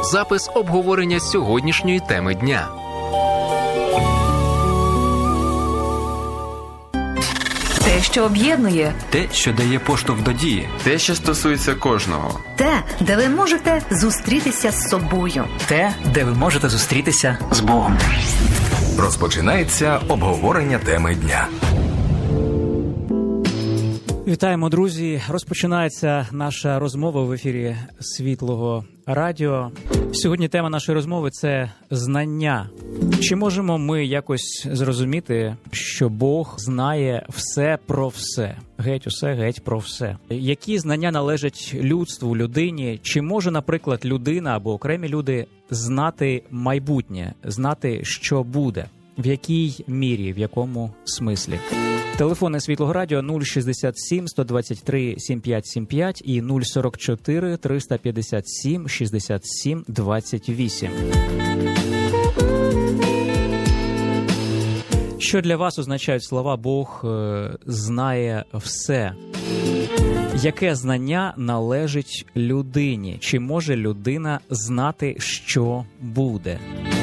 запис обговорення сьогоднішньої теми дня. Те, що об'єднує. Те, що дає поштовх до дії. Те, що стосується кожного. Те, де ви можете зустрітися з собою. Те, де ви можете зустрітися з Богом. Розпочинається обговорення теми дня. Вітаємо, друзі! Розпочинається наша розмова в ефірі Світлого Радіо. Сьогодні тема нашої розмови – це знання. Чи можемо ми якось зрозуміти, що Бог знає все про все? Геть усе, геть про все. Які знання належать людству, людині? Чи може, наприклад, людина або окремі люди знати майбутнє, знати, що буде? В якій мірі, в якому смислі? Телефони Світлого Радіо 067 123 7575 і 044 357 67 28. Що для вас означають слова «Бог знає все»? Яке знання належить людині? Чи може людина знати, що буде?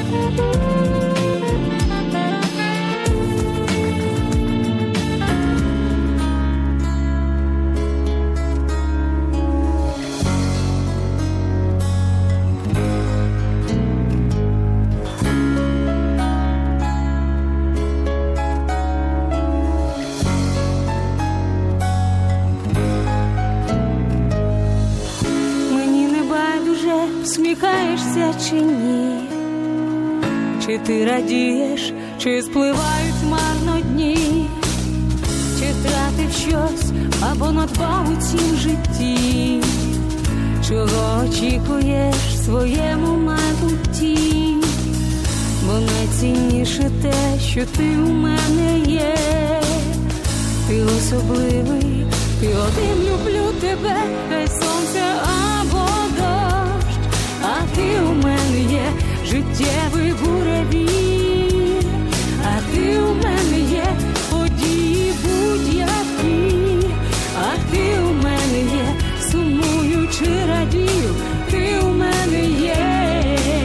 Сміхаєшся чи ні? Чи ти радієш, чи спливають марно дні? Чи втратив щось або надбав у цім житті? Чого очікуєш в своєму майбутті? Бо найцінніше те, що ти у мене є. Ти особливий, ти один, люблю тебе, хай сонце або дощ. А ти у мене є життєвий буревій, а ти у мене є події будь-які, а ти у мене є, сумую чи радію, ти у мене є.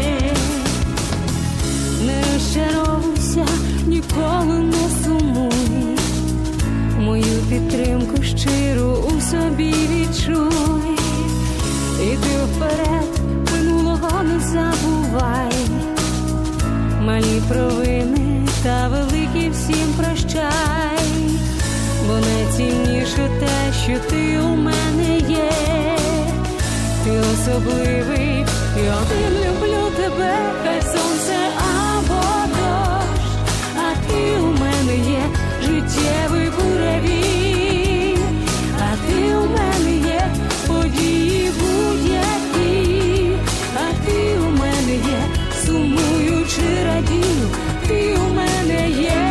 Не розчаровуйся, ніколи не сумуй, мою підтримку щиру у собі відчуй. Іди вперед, не забувай, малі провини та великі всім прощай, бо найцінніше те, що ти у мене є. Ти особливий, і один, люблю тебе, хай сонце або дощ, а ти у мене є життєвий буревій, а ти у мене є події будь-які, а ти у мене є, сумую чи радію, ти у мене є.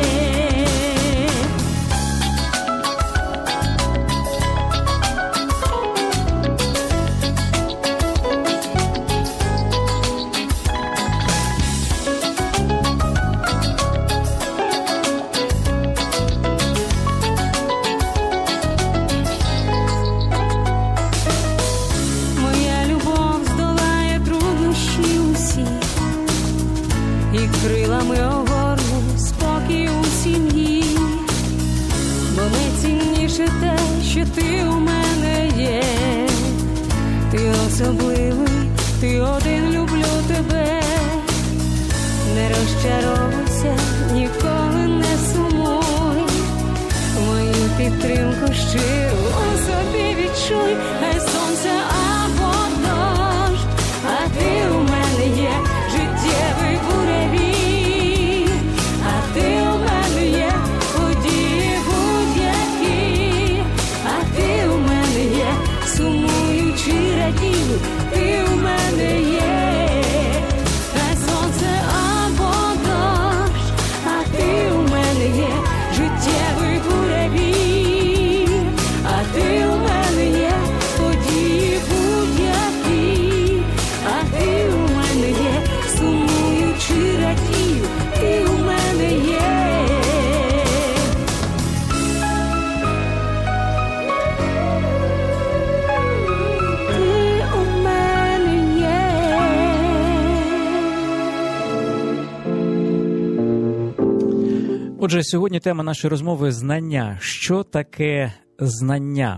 Крилами огорну спокій у сім'ї, бо найцінніше те, що ти у мене є. Ти особливий, ти один, люблю тебе. Не розчаровуйся, ніколи не сумуй, мою підтримку щиру у собі відчуй. Хай сонце або дощ, а ти у мене є життєвий буревій, а ти у мене є події будь-які, а ти у мене є, сумую чи радію, ти у мене є. Хай сонце або дощ, а ти у мене є життєвий буревій, а ти у мене є події будь-які, а ти у мене є, сумую чи радію, ти у мене є. Ти у мене Отже, сьогодні тема нашої розмови – знання. Що таке знання?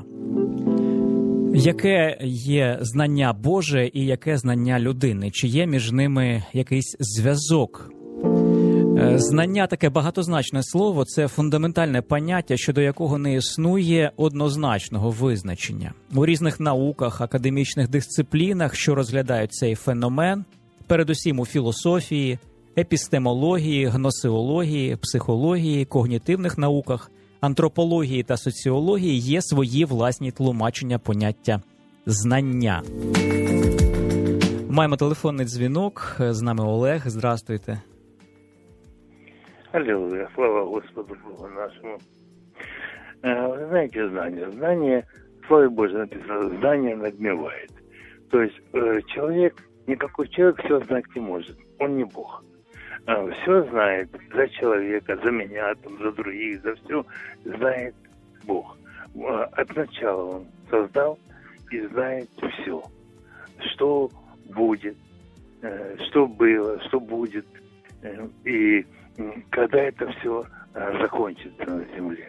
Яке є знання Боже і яке знання людини? Чи є між ними якийсь зв'язок? Знання – таке багатозначне слово, це фундаментальне поняття, щодо якого не існує однозначного визначення. У різних науках, академічних дисциплінах, що розглядають цей феномен, передусім у філософії, епістемології, гносеології, психології, когнітивних науках, антропології та соціології є свої власні тлумачення поняття «знання». Маємо телефонний дзвінок, з нами Олег, здрастуйте. Аллилуйя, слава Господу Богу нашему. Вы знаете, знание, в Слове Божьем написано, знание надмевает. То есть никакой человек все знать не может, он не Бог. Все знает за человека, за меня, за других, за все знает Бог. От начала Он создал и знает все, что будет, что было, что будет, и когда это все закончится на земле.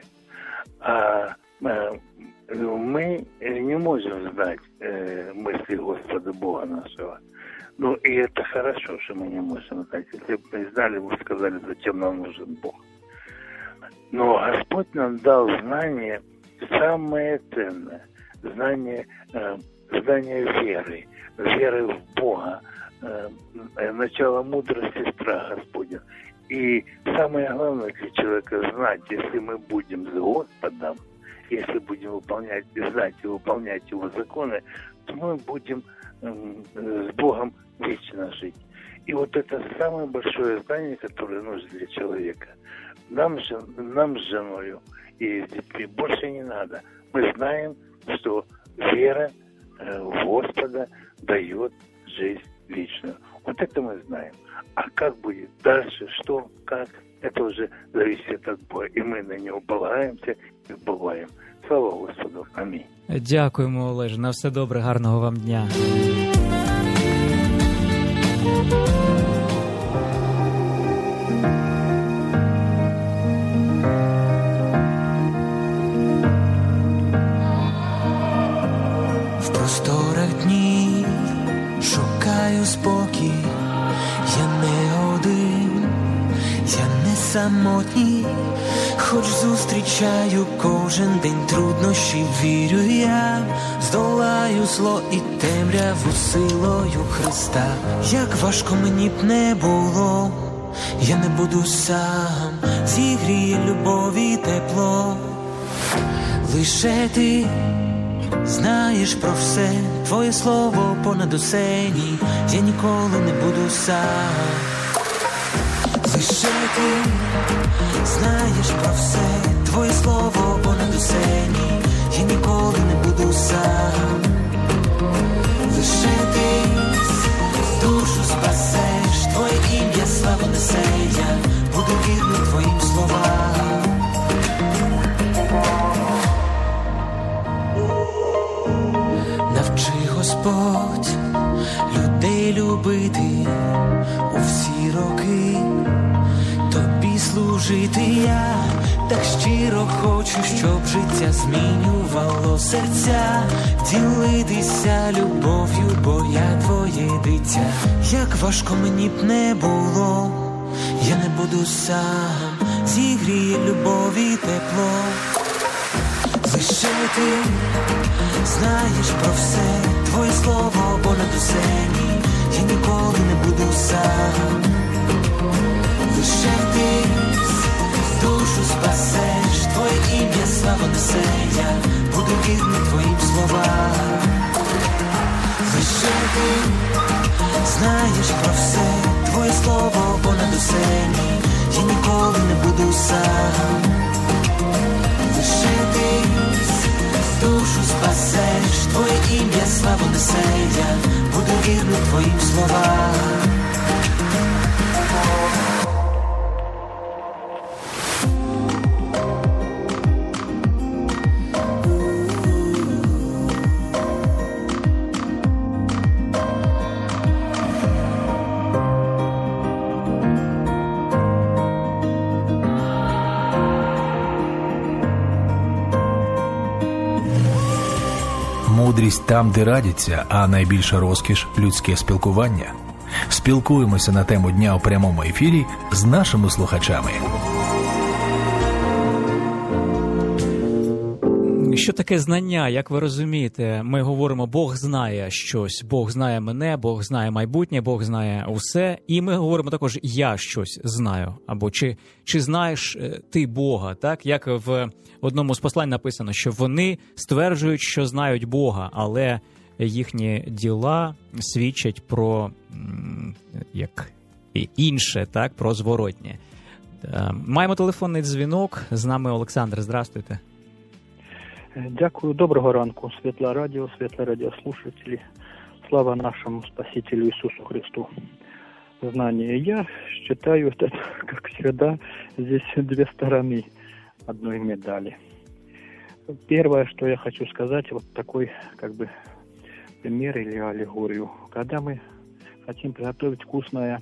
Мы не можем знать мысли Господа Бога нашего. Ну, и это хорошо, что мы не можем знать. Если бы мы знали, мы сказали, зачем нам нужен Бог. Но Господь нам дал знание, самое ценное, знание веры в Бога, начало мудрости, страх Господня. И самое главное для человека знать, если мы будем с Господом, если будем знать и выполнять Его законы, то мы будем с Богом вечно жить. И вот это самое большое знание, которое нужно для человека. Нам с женой и с детьми больше не надо. Мы знаем, что вера в Господа дает жизнь вечную. Вот это мы знаем. А как будет дальше, что, как, это уже зависит от Бога. И мы на Него полагаемся и бываем. Слава Господу. Амінь. Дякуємо, Олеже. На все добре, гарного вам дня. В просторах днів шукаю спокій. Я не один, я не самотній. Хоч зустрічаю кожен день труднощі, вірю я, здолаю зло і темряву силою Христа. Як важко мені б не було, я не буду сам, зігріє любові тепло. Лише ти знаєш про все, твоє слово понад усе, ні, я ніколи не буду сам. Лише ти знаєш про все, твоє слово понад усе, ні, я ніколи не буду сам. Лише ти душу спасеш, твоє ім'я славу несе, я буду вірний твоїм словам. Навчи, Господь, людей любити у всі роки, тобі служити я так щиро хочу, щоб життя змінювало серця, ділитися любов'ю, бо я твоє дитя. Як важко мені б не було, я не буду сам, зігріє любові тепло. Лише ти знаєш про все, твоє слово понад усе, ні, я ніколи не буду сам. Лише ти душу спасеш, твоє ім'я слава несе, я буду вірний твоїм словам. Лише ти знаєш про все, твоє слово понад усе, ні, я ніколи не буду сам. Лише ти душу спасеш, твоє ім'я славу несе, я буду вірний твоїм словам. Мудрість там, де радяться, а найбільша розкіш – людське спілкування. Спілкуємося на тему дня у прямому ефірі з нашими слухачами. Що таке знання, як ви розумієте? Ми говоримо, Бог знає щось, Бог знає мене, Бог знає майбутнє, Бог знає усе. І ми говоримо також, я щось знаю. Або чи знаєш ти Бога, так? Як в одному з послань написано, що вони стверджують, що знають Бога, але їхні діла свідчать про як інше, так? Про зворотнє. Маємо телефонний дзвінок. З нами Олександр. Здравствуйте. Дякую. Доброго ранку. Світле радіослушателі. Слава нашему Спасителю Иисусу Христу. Знание. Я считаю, это, как всегда, здесь две стороны одной медали. Первое, что я хочу сказать, вот такой, как бы, пример или аллегорию. Когда мы хотим приготовить вкусное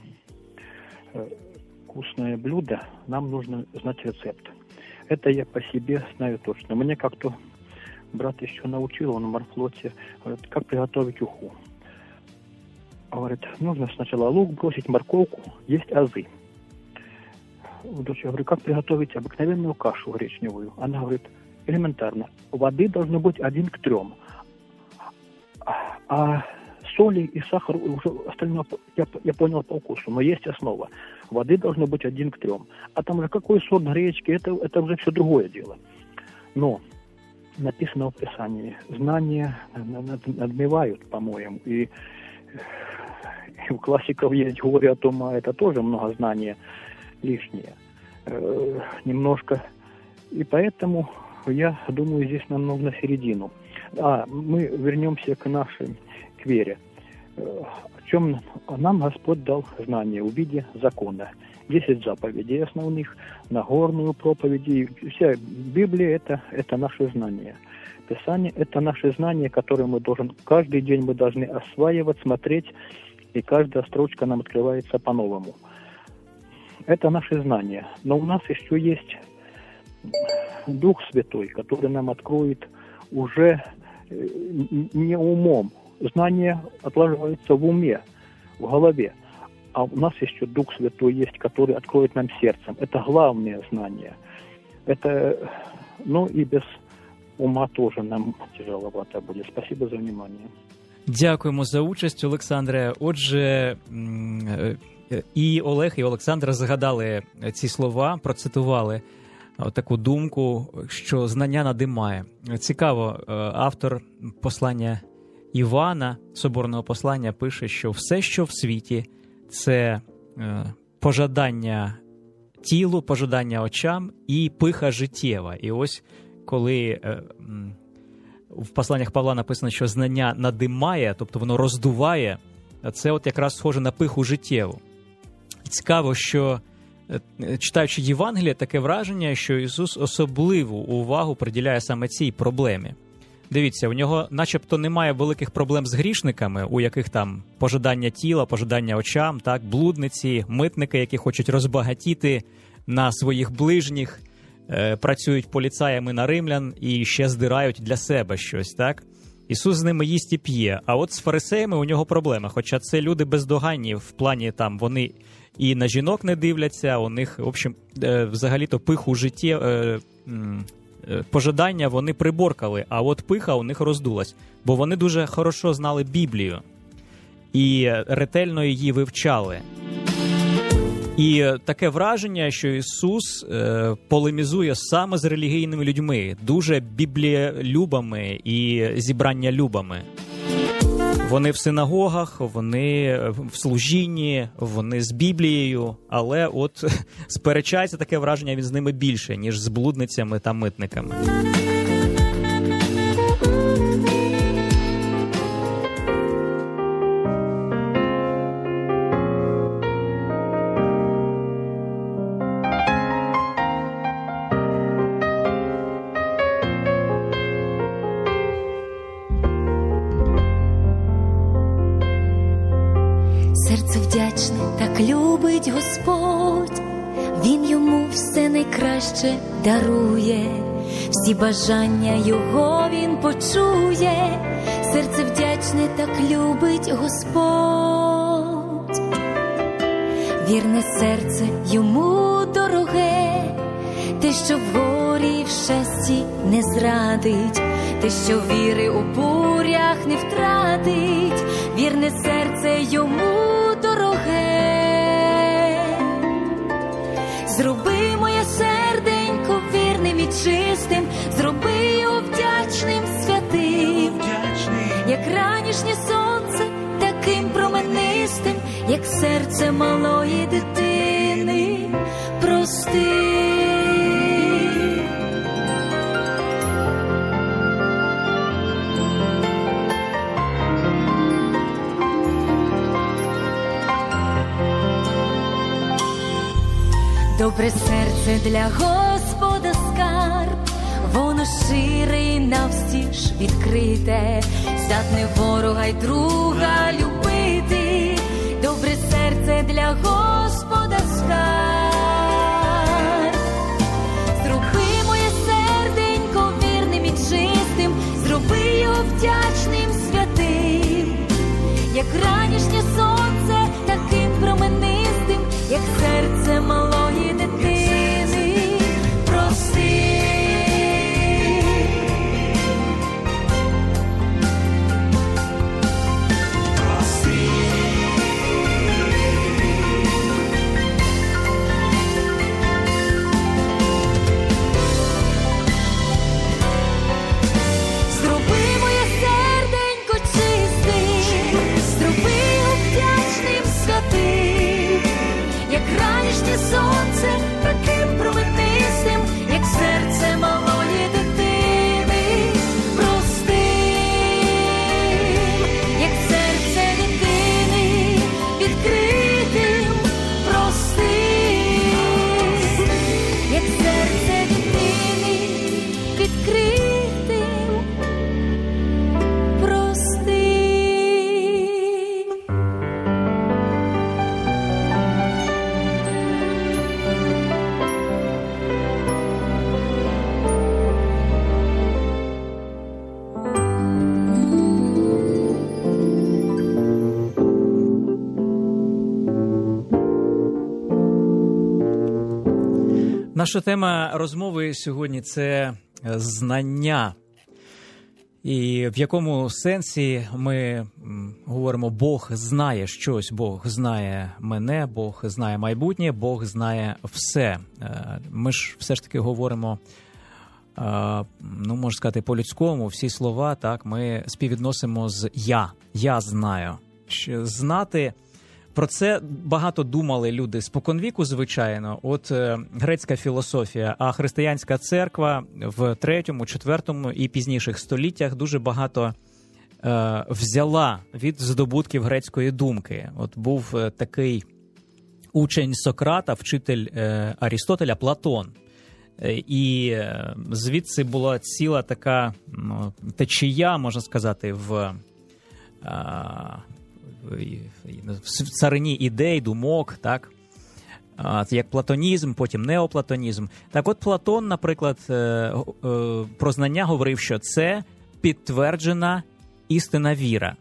блюдо, нам нужно знать рецепт. Это я по себе знаю точно. Мне как-то брат еще научил, он в морфлоте, говорит, как приготовить уху. Говорит, нужно сначала лук бросить, морковку, есть азы. Дочь, я говорю, как приготовить обыкновенную кашу гречневую? Она говорит, элементарно, воды должно быть 1 к 3. А соли и сахар, уже остальное я понял по вкусу, но есть основа. Воды должно быть 1 к 3. А там же какой сорт гречки, это уже все другое дело. Но написано в Писании, знания надмевают, по-моему, и у классиков есть горе о том, а это тоже много знания лишнее, немножко. И поэтому, я думаю, здесь нам нужно середину. Мы вернемся к вере. В чем нам Господь дал знание в виде закона. 10 заповедей основных, Нагорную проповеди. Вся Библия это наше знание. Писание это наше знание, которое каждый день мы должны осваивать, смотреть, и каждая строчка нам открывается по-новому. Это наше знание. Но у нас еще есть Дух Святой, который нам откроет уже не умом. Знание отлаживается в уме, в голове. А у нас еще Дух Святой есть, который откроет нам сердцем. Это главное знание. Это, и без ума тоже нам тяжеловато будет. Спасибо за внимание. Дякуємо за участь, Олександре. Отже, і Олег, і Олександр згадали ці слова, процитували таку думку, що знання надимає. Цікаво, автор послання Івана, соборного послання, пише, що все, що в світі, це пожадання тілу, пожадання очам і пиха життєва. І ось коли в посланнях Павла написано, що знання надимає, тобто воно роздуває, це от якраз схоже на пиху життєву. Цікаво, що читаючи Євангеліє, таке враження, що Ісус особливу увагу приділяє саме цій проблемі. Дивіться, у нього начебто немає великих проблем з грішниками, у яких там пожадання тіла, пожадання очам, так, блудниці, митники, які хочуть розбагатіти на своїх ближніх, працюють поліцаями на римлян і ще здирають для себе щось, так? Ісус з ними їсть і п'є. А от з фарисеями у нього проблема, хоча це люди бездоганні в плані, там, вони і на жінок не дивляться, у них, в общем, взагалі-то пиху житті, пожадання вони приборкали, а от пиха у них роздулась, бо вони дуже хорошо знали Біблію і ретельно її вивчали. І таке враження, що Ісус полемізує саме з релігійними людьми, дуже бібліолюбами і зібраннялюбами. Вони в синагогах, вони в служінні, вони з Біблією, але от сперечається таке враження, він з ними більше, ніж з блудницями та митниками. Серце вдячне, так любить Господь, Він йому все найкраще дарує, всі бажання його Він почує, серце вдячне так любить Господь. Вірне серце йому дороге, те, що в горі і в щасті не зрадить, те, що віри у бурях не втратить. Вірне серце йому дороге. Зроби моє серденько вірним і чистим, зроби його вдячним, святим, як ранішнє сонце, таким променистим, як серце малої дитини. Прости. Добре серце для Господа скарб, воно шире і навстіж відкрите, здатне ворога й друга любити. Добре серце для Господа скарб. Зроби моє серденько вірним і чистим, зроби його вдячним, святим, як ранішнє сонце, таким променистим, як серце малої дитини. Прости. Сонце таким променистим, як серце малої дитини. Прости, як серце дитини відкритим. Прости, як серце дитини відкритим. Прости. Наша тема розмови сьогодні – це знання. І в якому сенсі ми говоримо, Бог знає щось, Бог знає мене, Бог знає майбутнє, Бог знає все. Ми ж все ж таки говоримо, ну, можна сказати, по-людському, всі слова, так, ми співвідносимо з я знаю. Знати, про це багато думали люди споконвіку, звичайно, от грецька філософія, а християнська церква в 3, 4 і пізніших століттях дуже багато взяла від здобутків грецької думки. От був такий учень Сократа, вчитель Арістотеля Платон. І звідси була ціла така течія, можна сказати, в царині ідей, думок, так? Як платонізм, потім неоплатонізм. Так от Платон, наприклад, про знання говорив, що це підтверджена істинна віра.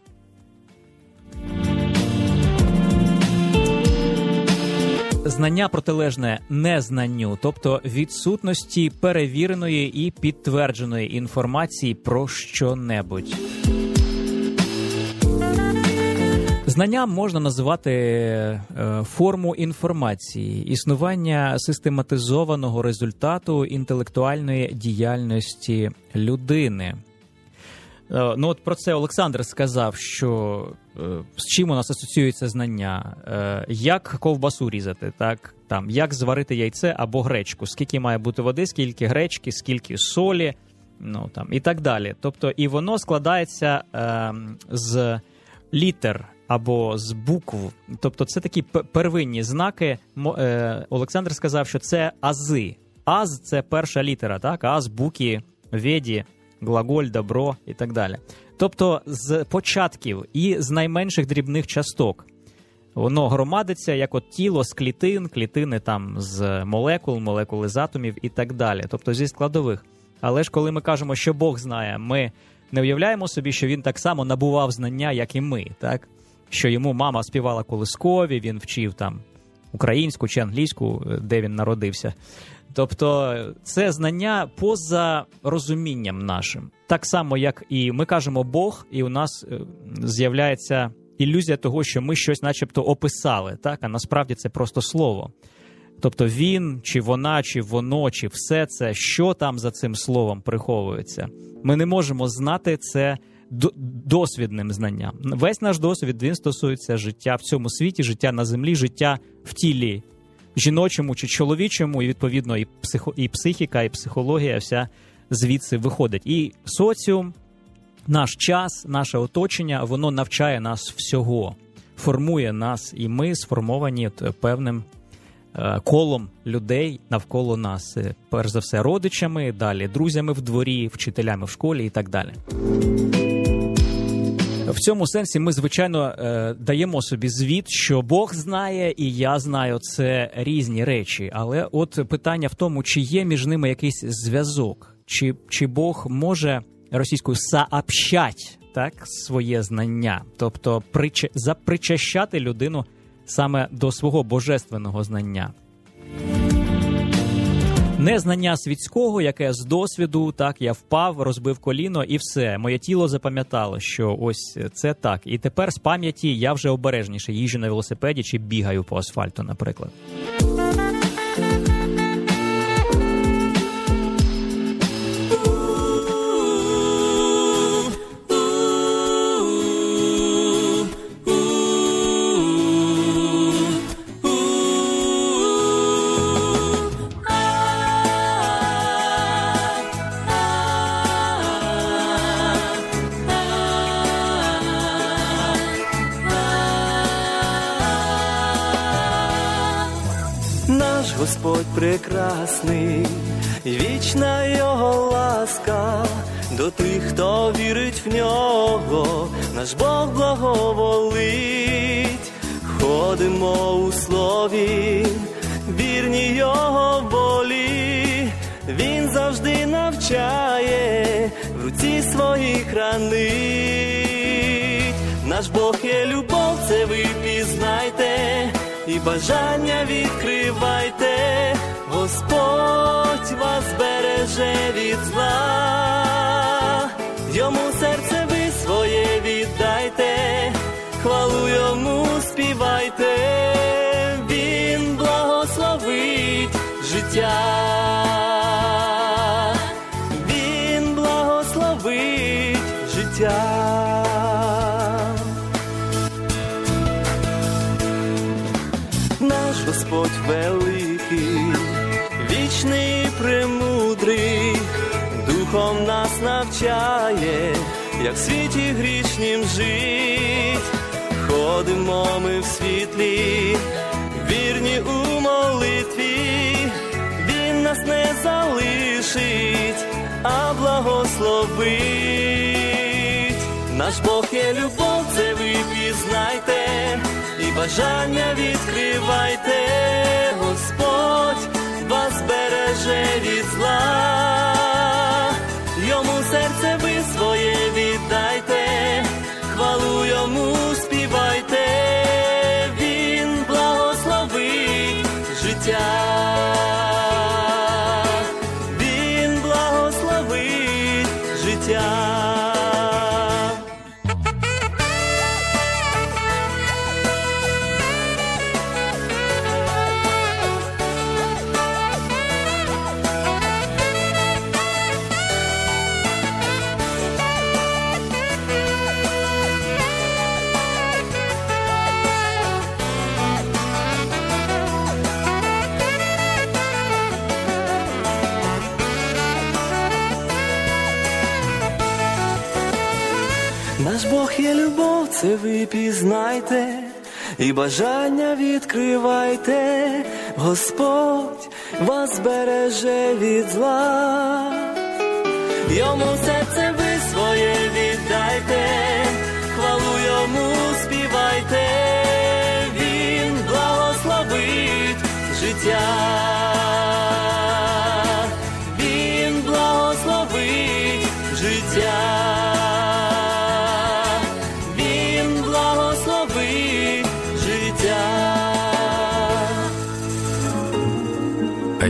Знання протилежне незнанню, тобто відсутності перевіреної і підтвердженої інформації про що-небудь. Знанням можна називати форму інформації, існування систематизованого результату інтелектуальної діяльності людини. Ну от про це Олександр сказав, що з чим у нас асоціюється знання, як ковбасу різати, так? Там, як зварити яйце або гречку, скільки має бути води, скільки гречки, скільки солі, ну, там, і так далі. Тобто і воно складається з літер або з букв. Тобто це такі первинні знаки. Олександр сказав, що це ази. Аз – це перша літера, так? Аз, буки, веді, глаголь, добро і так далі. Тобто з початків і з найменших дрібних часток. Воно громадиться, як от тіло з клітин, клітини там з молекул, молекули з атомів і так далі. Тобто зі складових. Але ж коли ми кажемо, що Бог знає, ми не уявляємо собі, що він так само набував знання, як і ми, так? Що йому мама співала колискові, він вчив там українську чи англійську, де він народився. Тобто це знання поза розумінням нашим. Так само, як і ми кажемо Бог, і у нас з'являється ілюзія того, що ми щось начебто описали, так? А насправді це просто слово. Тобто він, чи вона, чи воно, чи все це, що там за цим словом приховується. Ми не можемо знати це досвідним знанням. Весь наш досвід, він стосується життя в цьому світі, життя на землі, життя в тілі жіночому чи чоловічому, і відповідно і психіка, і психологія вся звідси виходить. І соціум, наш час, наше оточення, воно навчає нас всього, формує нас, і ми сформовані певним колом людей навколо нас. Перш за все родичами, далі друзями в дворі, вчителями в школі і так далі. В цьому сенсі ми, звичайно, даємо собі звіт, що Бог знає і я знаю, це різні речі. Але от питання в тому, чи є між ними якийсь зв'язок, чи Бог може російською «сообщать», так, своє знання, тобто запричащати людину саме до свого божественного знання. Не знання світського, яке з досвіду, так, я впав, розбив коліно і все. Моє тіло запам'ятало, що ось це так. І тепер з пам'яті я вже обережніше їжджу на велосипеді чи бігаю по асфальту, наприклад. Господь прекрасний, і вічна його ласка до тих, хто вірить в нього, наш Бог благоволить. Ходимо у слові, вірні його волі, він завжди навчає, в руці своїй хранить. Наш Бог є любов, це ви пізнайте, і бажання відкривайте, Господь вас береже від зла. Йому серце ви своє віддайте, хвалу йому співайте, він благословить життя. Він благословить життя. Господь великий, вічний, премудрий, духом нас навчає, як в світі грішнім жить. Ходимо ми в світлі, вірні у молитві, він нас не залишить, а благословить. Наш Бог є любов, це ви пізнайте, і бажання відкривайте, Господь вас береже від зла. Йому серце ви своє віддайте, хвалу йому співайте, він благословить життя. Він благословить життя. Наш Бог є любов, це ви пізнайте, і бажання відкривайте, Господь вас береже від зла. Йому серце ви своє віддайте, хвалу йому співайте, він благословить життя. Він благословить життя.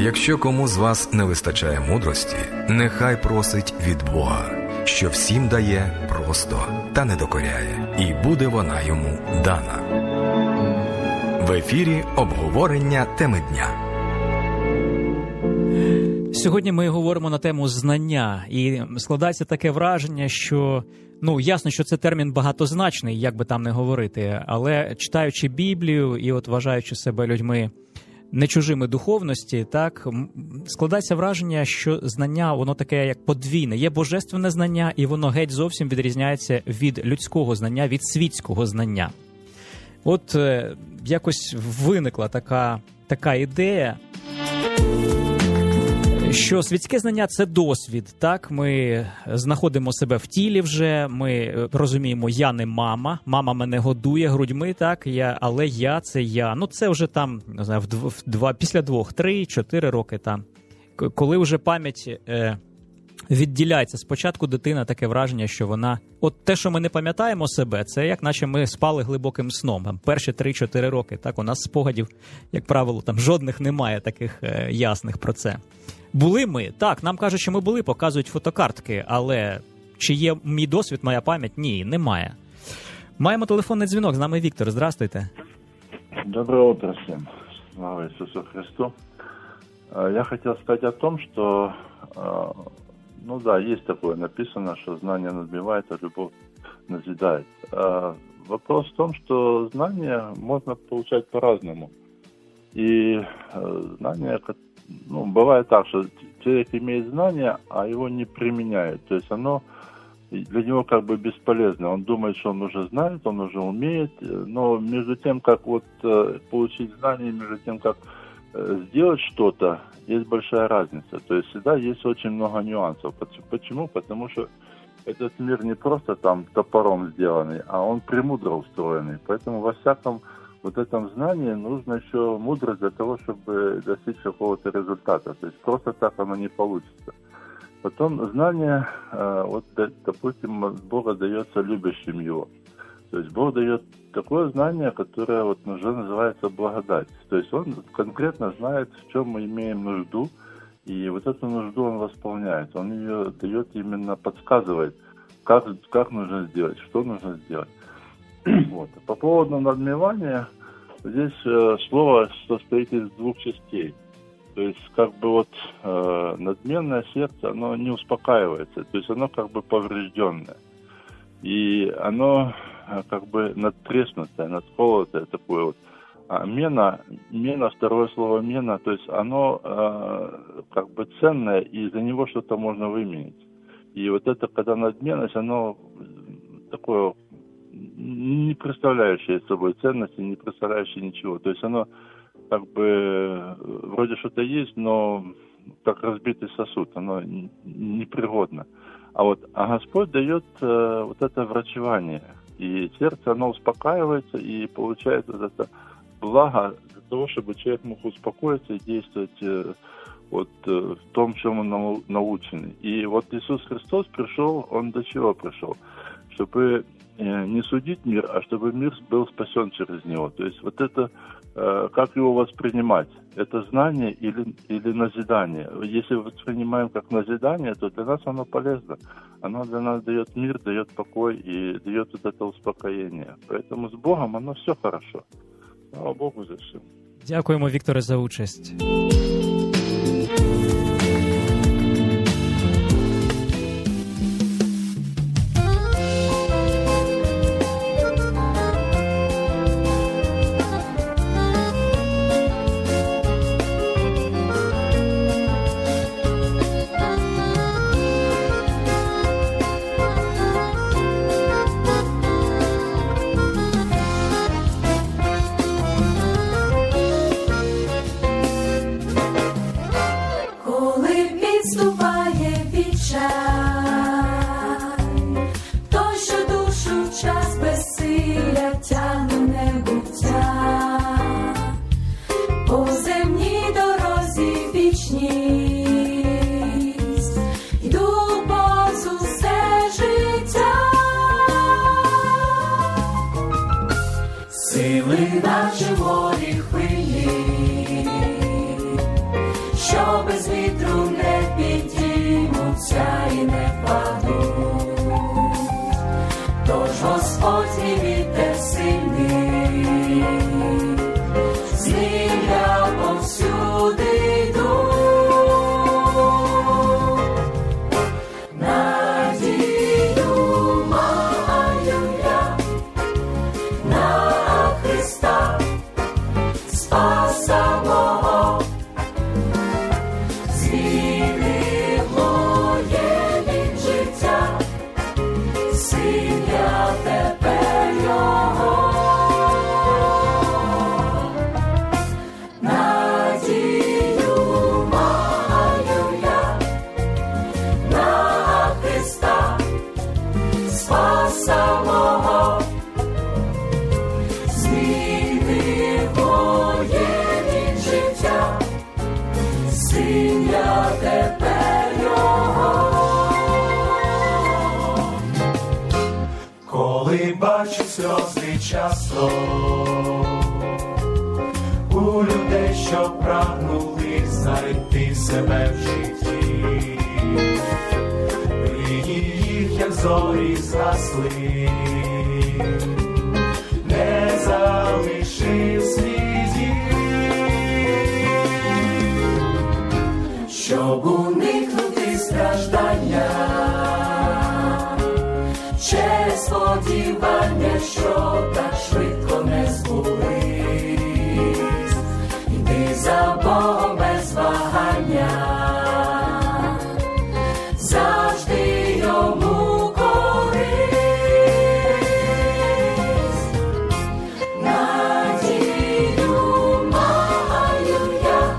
Якщо кому з вас не вистачає мудрості, нехай просить від Бога, що всім дає просто та не докоряє, і буде вона йому дана. В ефірі обговорення теми дня. Сьогодні ми говоримо на тему знання, і складається таке враження, що, ясно, що це термін багатозначний, як би там не говорити, але читаючи Біблію і от вважаючи себе людьми не чужими духовності, так, складається враження, що знання, воно таке як подвійне. Є божественне знання, і воно геть зовсім відрізняється від людського знання, від світського знання. От якось виникла така ідея, що світське знання – це досвід, так? Ми знаходимо себе в тілі вже, ми розуміємо, я не мама, мама мене годує грудьми, так? Але я – це я. Це вже там, не знаю, після 2, 3, 4 роки там. Коли вже пам'ять відділяється. Спочатку дитина таке враження, що вона... От те, що ми не пам'ятаємо себе, це як наче ми спали глибоким сном. Там, перші 3-4 роки, так? У нас спогадів, як правило, там жодних немає таких ясних про це. Були ми, так, нам кажуть, що ми були, показують фотокартки, але чи є мій досвід, моя пам'ять? Ні, немає. Маємо телефонний дзвінок, з нами Віктор, здравствуйте. Доброе утро всем, слава Иисусу Христу. Я хотел сказать о том, что, есть такое написано, что знание надбивает, а любовь назидает. Вопрос в том, что знания можно получать по-разному. И знания... бывает так, что человек имеет знания, а его не применяет. То есть оно для него как бы бесполезно. Он думает, что он уже знает, он уже умеет, но между тем, как получить знания, между тем, как сделать что-то, есть большая разница. То есть всегда есть очень много нюансов. Почему? Потому что этот мир не просто там топором сделанный, а он премудро устроенный. Поэтому во всяком этом знании нужно еще мудрость для того, чтобы достичь какого-то результата. То есть просто так оно не получится. Потом знание, допустим, Бога дается любящим его. То есть Бог дает такое знание, которое уже называется благодать. То есть Он конкретно знает, в чем мы имеем нужду, и эту нужду Он восполняет. Он ее дает, именно подсказывает, как нужно сделать, что нужно сделать. По поводу надмевания, здесь слово состоит из 2 частей. То есть, надменное сердце, оно не успокаивается, то есть оно поврежденное. И оно надтреснутое, надколотое такое А мена, второе слово мена, то есть оно ценное, и за него что-то можно выменить. И это, когда надменность, оно такое... не представляющее собой ценности, не представляющее ничего. То есть оно вроде что-то есть, но как разбитый сосуд, оно непригодно. А Господь дает это врачевание, и сердце, оно успокаивается, и получает это благо для того, чтобы человек мог успокоиться и действовать в том, чем он научен. И Иисус Христос пришел, Он до чего пришел? Чтобы не судить мир, а чтобы мир был спасен через него. То есть это, как его воспринимать? Это знание или назидание? Если воспринимаем как назидание, то для нас оно полезно. Оно для нас дает мир, дает покой и дает это успокоение. Поэтому с Богом оно все хорошо. Слава Богу за все. Дякуємо, Вікторе, за участь. Сили наче морі хвилі, що що без вітру не підіймуться і не впадуть. Тож Господь мій вітер сильний, з ним я повсюди йду. Надію маю я на Христа, Спаса мого, звільнив моє від життя, син я тепер його. Надію маю я на Христа, Спаса мого, змінив моє від життя, син я тепер його. Коли бачу сльози часто у людей, що прагнули знайти себе в житті, мрії їх, як зорі, згасли, не залишив слідів. Щоб уникнути страждання через сподівання, що так швидко не збулись, йди за Богом без вагання, завжди йому корись. Надію маю я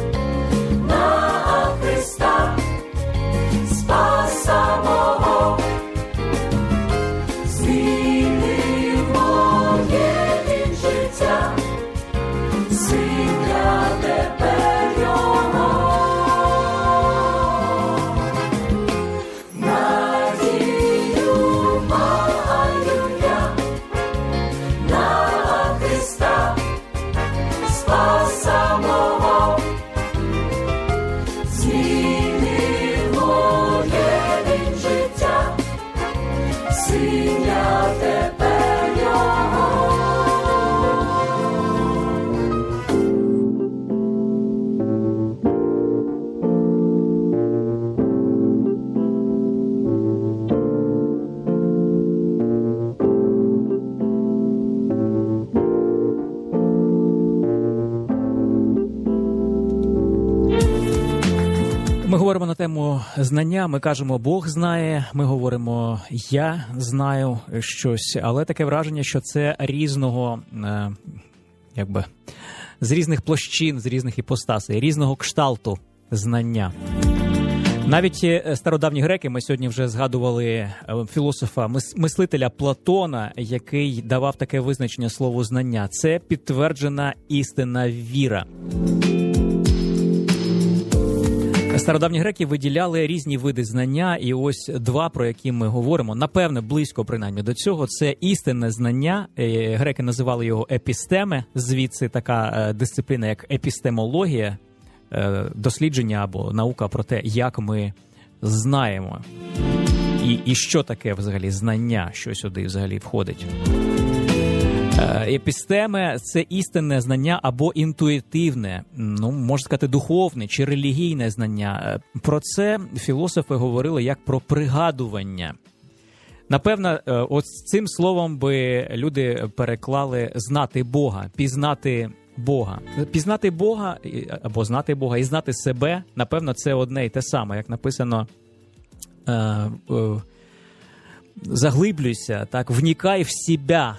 на Христа, Спаса мого, звільнив моє від життя, син я тепер його. Надію маю я на Христа, Спаса мого, звільнив моє від життя, син я тепер його. Ми говоримо на тему знання, ми кажемо «Бог знає», ми говоримо «Я знаю щось», але таке враження, що це різного, з різних площин, з різних іпостасей, різного кшталту знання. Навіть стародавні греки, ми сьогодні вже згадували філософа, мислителя Платона, який давав таке визначення слову «знання». Це підтверджена істинна віра. Стародавні греки виділяли різні види знання, і ось два, про які ми говоримо, напевне, близько принаймні до цього, це істинне знання, греки називали його епістеми, звідси така дисципліна, як епістемологія, дослідження або наука про те, як ми знаємо, і що таке взагалі знання, що сюди взагалі входить. Епістеми – це істинне знання або інтуїтивне, можна сказати, духовне чи релігійне знання. Про це філософи говорили як про пригадування. Напевно, ось цим словом би люди переклали «знати Бога», «пізнати Бога». Пізнати Бога або знати Бога і знати себе, напевно, це одне і те саме, як написано «заглиблюйся», так, «вникай в себе».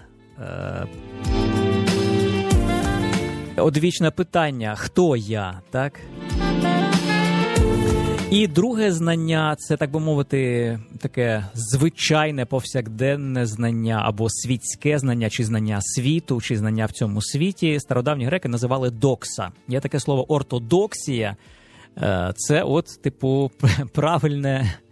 Одвічне питання «хто я?», так? І друге знання – це, так би мовити, таке звичайне повсякденне знання або світське знання, чи знання світу, чи знання в цьому світі. Стародавні греки називали докса. Є таке слово ортодоксія. Це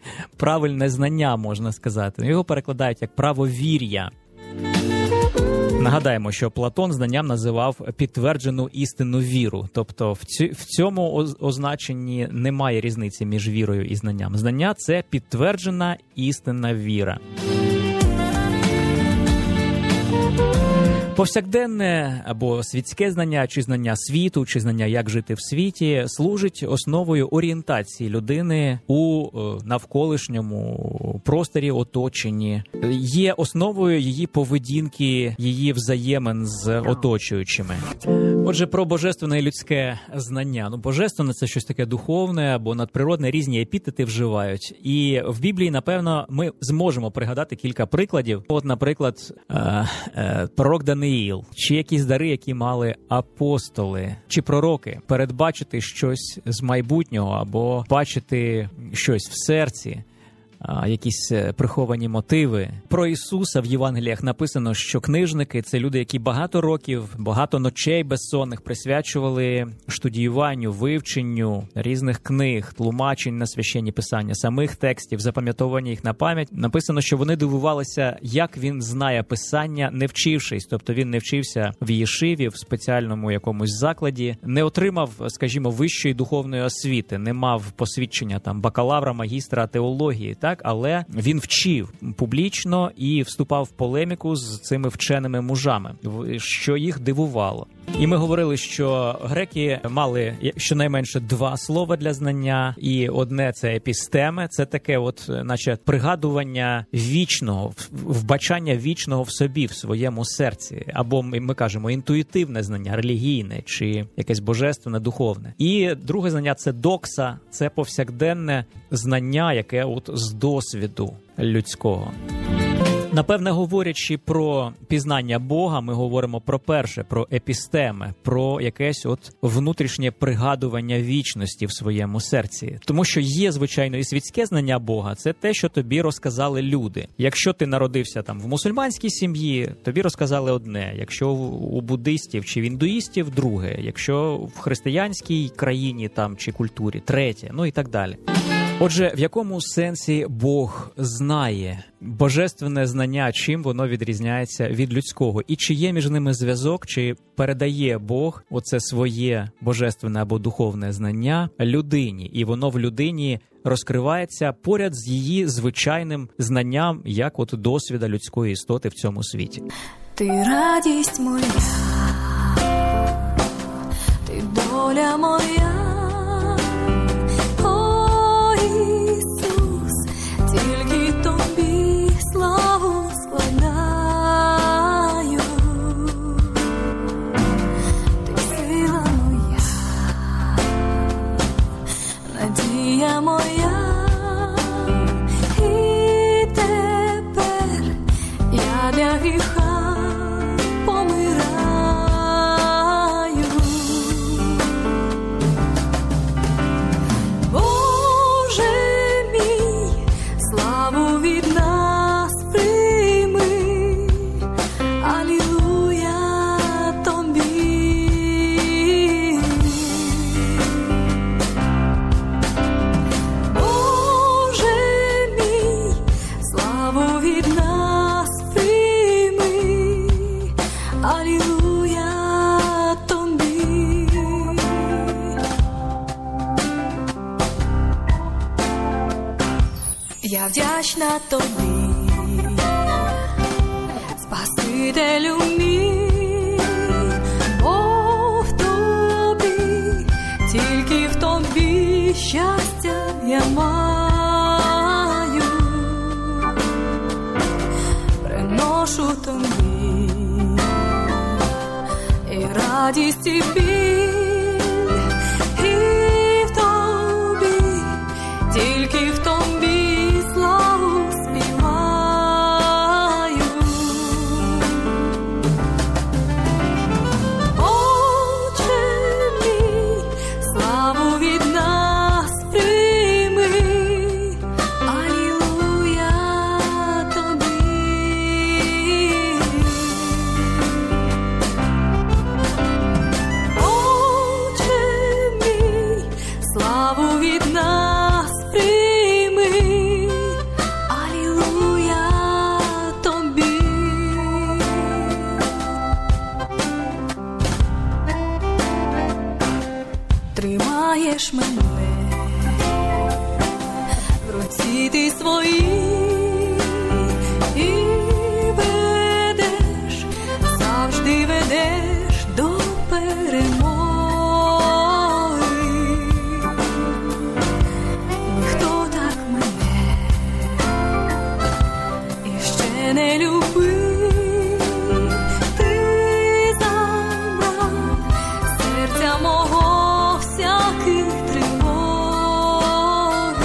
правильне знання, можна сказати. Його перекладають як правовір'я. Нагадаємо, що Платон знанням називав підтверджену істинну віру. Тобто в цьому означенні немає різниці між вірою і знанням. Знання – це підтверджена істинна віра. Повсякденне або світське знання, чи знання світу, чи знання, як жити в світі, служить основою орієнтації людини у навколишньому просторі, оточенні. Є основою її поведінки, її взаємин з оточуючими. Отже, про божественне і людське знання. Божественне – це щось таке духовне або надприродне, різні епітети вживають. І в Біблії, напевно, ми зможемо пригадати кілька прикладів. От, наприклад, пророк Даниїл, чи якісь дари, які мали апостоли, чи пророки, передбачити щось з майбутнього або бачити щось в серці, якісь приховані мотиви. Про Ісуса в Євангеліях написано, що книжники – це люди, які багато років, багато ночей безсонних присвячували штудіюванню, вивченню різних книг, тлумачень на священні писання, самих текстів, запам'ятовування їх на пам'ять. Написано, що вони дивувалися, як він знає писання, не вчившись. Тобто він не вчився в Єшиві, в спеціальному якомусь закладі, не отримав, скажімо, вищої духовної освіти, не мав посвідчення там бакалавра, магістра теології, так? Але він вчив публічно і вступав в полеміку з цими вченими мужами, що їх дивувало. І ми говорили, що греки мали щонайменше два слова для знання, і одне – це епістеми, це таке от, наче пригадування вічного, вбачання вічного в собі, в своєму серці, або ми кажемо інтуїтивне знання, релігійне, чи якесь божественне, духовне. І друге знання – це докса, це повсякденне знання, яке от з досвіду людського. Напевне, говорячи про пізнання Бога, ми говоримо про перше, про епістеми, про якесь от внутрішнє пригадування вічності в своєму серці. Тому що є, звичайно, і світське знання Бога – це те, що тобі розказали люди. Якщо ти народився там в мусульманській сім'ї, тобі розказали одне. Якщо у буддистів чи в індуїстів – друге. Якщо в християнській країні там чи культурі – третє, ну і так далі. Отже, в якому сенсі Бог знає? Божественне знання, чим воно відрізняється від людського? І чи є між ними зв'язок, чи передає Бог оце своє божественне або духовне знання людині? І воно в людині розкривається поряд з її звичайним знанням, як от досвіда людської істоти в цьому світі. Ти радість моя, ти доля моя. Моя, і тепер я для гріха помираю. Боже мій, славу від нас прийми, алілуя тобі. Я вдячна тобі, Спасителю мій, бо в тобі, тільки в тобі щастя я маю. Приношу тобі і радість, і біль, і в тобі, тільки в тобі славу співаю. Отче мій, славу від нас прийми, алілуя тобі. тримаєш мене в руці ти своїй і ведеш, завжди ведеш до перемоги. Ніхто так мене іще не любив, ти забрав серця мого всяких тривоги.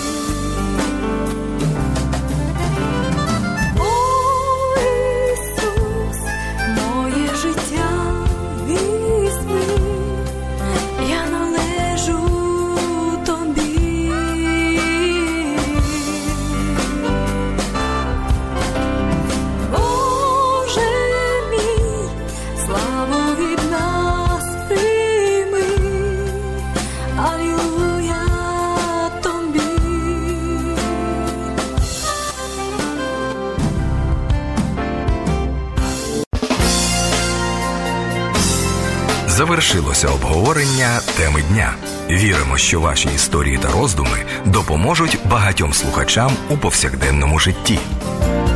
О, Ісус, моє життя візьми, я належу тобі. Боже мій, славу від нас прийми, алілуя тобі. Завершилося обговорення теми дня. Віримо, що ваші історії та роздуми допоможуть багатьом слухачам у повсякденному житті.